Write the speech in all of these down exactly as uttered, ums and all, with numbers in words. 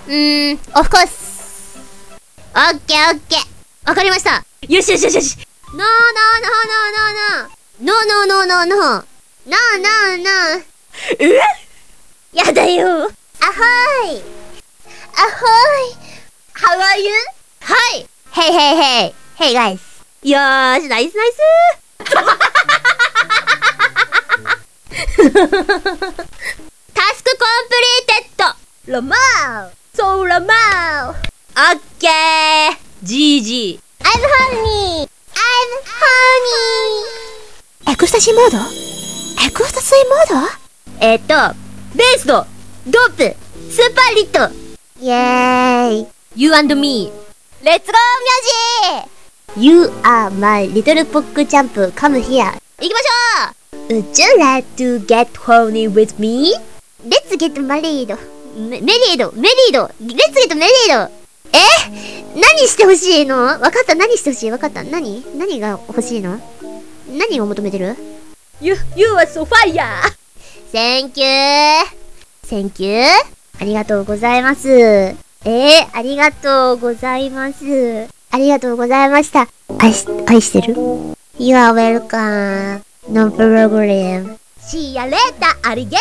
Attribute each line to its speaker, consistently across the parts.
Speaker 1: うーん、オフコース。オッケーオッケー。わかりました。よしよしよしよし。ノーノーノーノーノーノー。ノーノーノーノーノー。ノーノーノー。え？やだよ。アホーイ。アホーイ。How are you? はい。Hey hey hey. Hey guys. よーし、ナイスナイスタスクコンプリーテッド。ラマー。そうラマー。オッケー。ジージー。I'm horny. I'm horny. エクスタシーモード？エクスタシーモード？えっと、ベースと、ドープ、スーパーリット。イェーイ。You and me. Let's go, ミョジー !You are my little pock jump. Come here. 行きましょう !Would you like to get horny with me?Let's get married. メ、メリード、メリード、Let's get married. え？何してほしいの？わかった、何してほしい？わかった。何？何が欲しいの？何を求めてる？ You, you are so fire! Thank you! Thank you! ありがとうございます。えー、ありがとうございます。ありがとうございました。愛し、愛してる？ You are welcome. No problem. See ya later, alligator!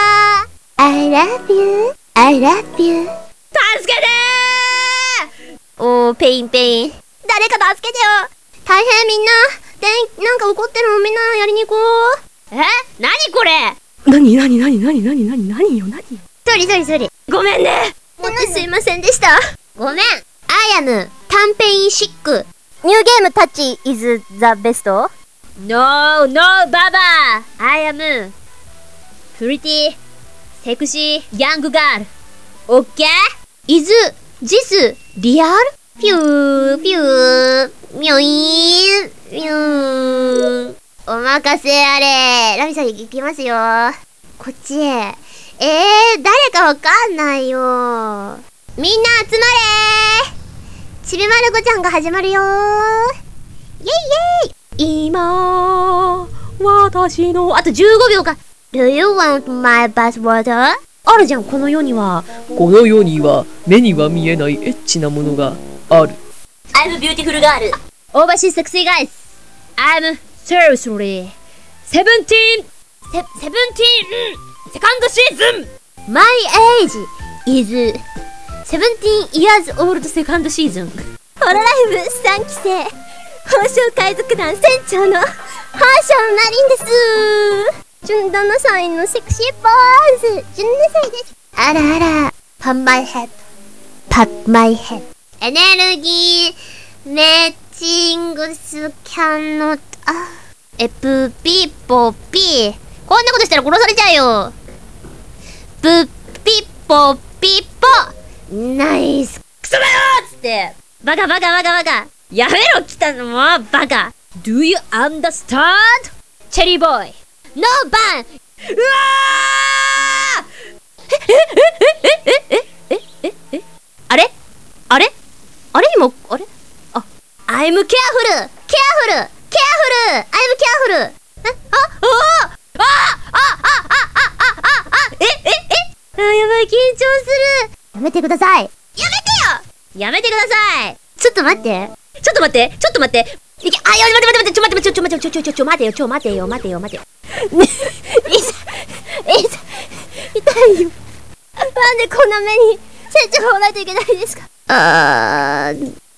Speaker 1: I love you. I love you. 助けてー！おー、ペインペイン。誰か助けてよ！大変みんな。で、なんか怒ってるのみんなやりに行こう。え？なにこれ？
Speaker 2: なになになになになになになによなによ。
Speaker 1: そりそりそり。ごめんね。ほんとすいませんでした。ごめん。I am タンペインシック。ニューゲームタッチ is the best?No, no, Baba! I am pretty, sexy, young girl. Okay? Is this real? ピュー、ピュー、みょいーん、みゅーん。お任せあれ。ラミさん行きますよ。こっちへ。えー、誰かわかんないよ。みんな集まれー。ちびまる子ちゃんが始まるよー。イェイイェイ。今、私の、あとじゅうごびょうか。Do you want my bathwater? あるじゃん、この世には。
Speaker 2: この世には、目には見えないエッチなものがある。
Speaker 1: I'm beautiful girl. Overseas sexy guys. I'm seriously seventeen. Se- seventeen. Second season. My age is seventeen years old second season. ホロライブさんきせい。宝生海賊団船長のハーションマリンです。じゅうななさいのセクシーボーイズ。じゅうななさいです。あらあら。パンマイヘッド。パッマイヘッド。エネルギー、メッチングスキャノット、あ、エプピポピ。こんなことしたら殺されちゃうよ。プピポピポ。ナイス。クソだよーっつって。バカバカバカバカ。やめろ来たのもバカ Do you understand? チェリーボーイ No ban うわーえええええええええあれあれあれ今あれあ I'm careful careful careful I'm careful ああああああああああえええあやばい緊張するやめてくださいやめてよやめてくださいちょっと待ってちょっと待って、ちょっと待って。いけ、あ、いや、待って待って待って、ちょ待って、ちょ、ちょ、待って、ちょ、ちょ、ちょ、ちょ、待てよ、ちょ、待てよ、待てよ、待てよ。ね、いさ、いさ、痛いよ。なんでこんな目に、成長がないといけないですかあー、